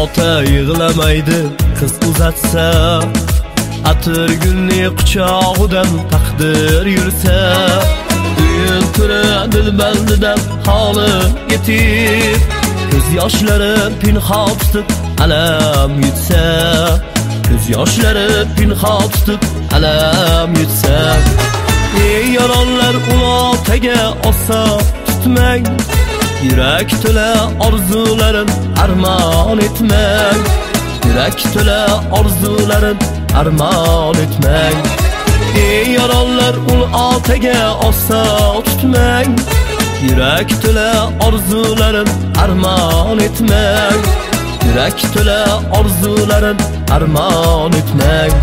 ota yig'lamaydi qiz uzatsa, atir gulni quchog'idan taqdir yursa, uyun kuni dilbandidan holi yetib, ko'z yoshlari pinhon tutib alam yutsa, ko'z yoshlari pinhon tutib alam yutsa. Ey yaronlar ulotaga osa tutmang, yurak to'la orzularin armon etmang, yurak to'la orzularin armon etmang. Ey yaronlar ulotaga osa tutmang, yurak to'la orzularin armon etmang, yurak to'la orzularin armon etmang.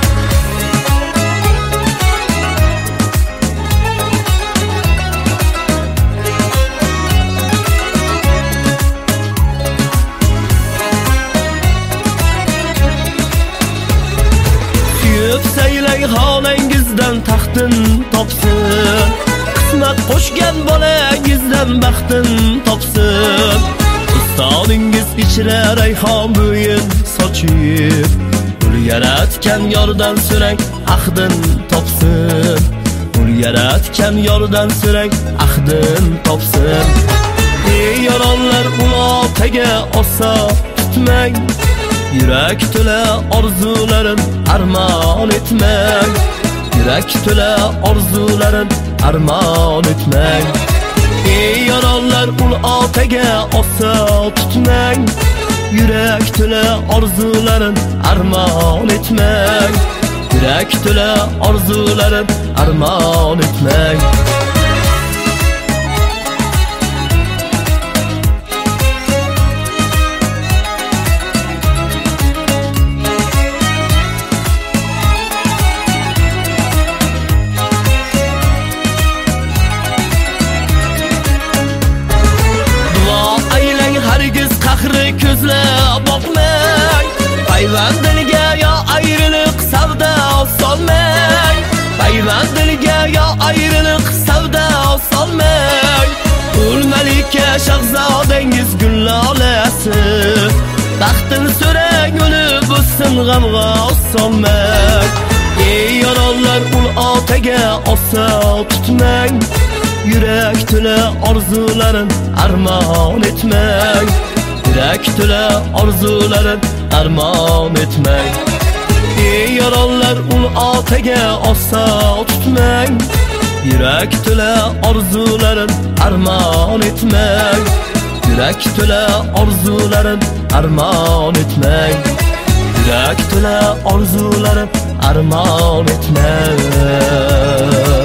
Saylang xonangizdan taxtin topsin, qismat qo'shgan bolangizdan baxtin topsin. Ustoningiz ichra rayhon bo'yin sochib, ul yaratgan yordan so'rang ahdin topsin, ul yaratgan yordan so'rang ahdin topsin. Ey yaronlar ulotaga osa tutmang, yurak to'la orzularin armon etmang, yurak to'la orzularin armon etmang. Ey yaronlar ulotaga osa tutmang, yurak to'la orzularin armon etmang, yurak to'la orzularin armon etmang. Ko'zlab boqmang, payvandilga yo ayriliq savdo solmang, payvandilga yo ayriliq savdo solmang. Ul malika shahzodangiz gullolasi, baxtin so'rang o'lib o'ssin g'amg'a solmang. Ey yaronlar ulotaga osa tutmang, yurak to'la orzularin armon etmang, yurak to'la orzularin armon etmang. Ey yaronlar ulotaga osa tutmang, yurak to'la orzularin armon etmang, yurak to'la orzularin armon etmang, yurak to'la orzularin armon etmang.